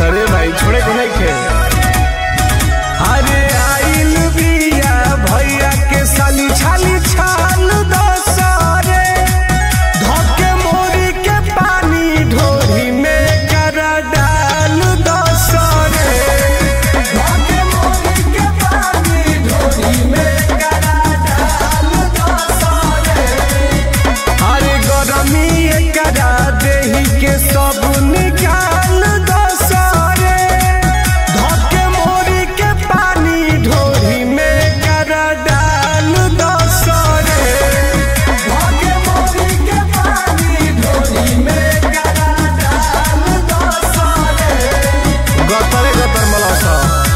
अरे भाई छोड़े को नहीं खे। अरे आइल बिया भैया के साली छाली छाल दसरे धोके मोरी के पानी ढोरी में करा डाल दसरे धोके मोरी के पानी ढोरी में करा डाल दसरे। अरे गरमी करा देही के सब निकाल दसरे धोके मोरी के पानी ढोरी में करा डाल दसरे धोके मोरी के पानी ढोरी में करा डाल दसरे। गतरे गतर मलासा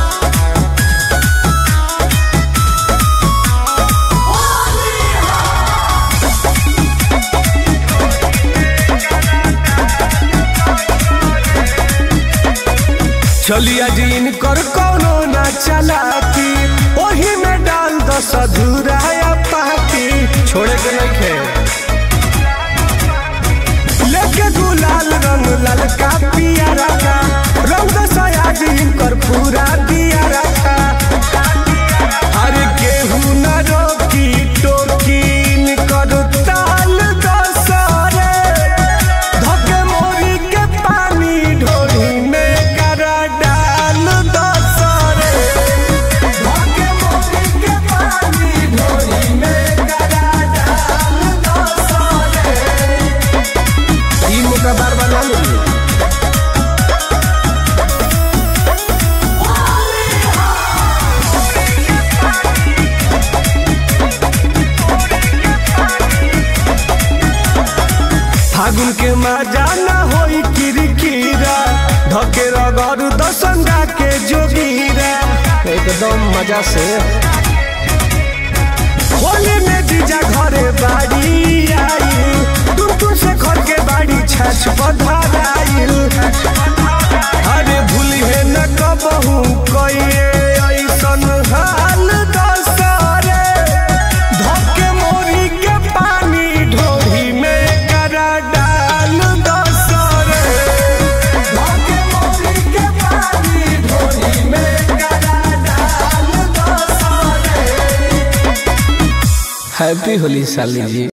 चलिया जीन कर कोनो ना चलाती ओही में डाल दस अधूरा या पाती छोड़े के नहीं खे। लेके गुलाल रंग ललका पिया रखा रंग दसया जीन कर पूरा दिया रखा। अरे केहू न रोकी टोकीन कर ताल दसरे धोके मोरी के पानी ढोरी में करा डाल दसरे धोके मोरी के पानी ढोरी में करा डाल दसरे। ई मौका बार बार ना मिली। फागुन के मजा ना होई किरकिरा धके रगड़ दसंगा के जोगीरा एकदम मजा से। होली में जीजा घरे बाड़ी आई तुम से घर के बाड़ी छाछ बधाराइल। अरे भूली है न कबहू कइए ऐसन हाल दसरे धके मोरी के पानी ढोरी में करा डाल दसरे धके मोरी के पानी ढोरी में करा डाल दसरे। हैप्पी होली साली जी।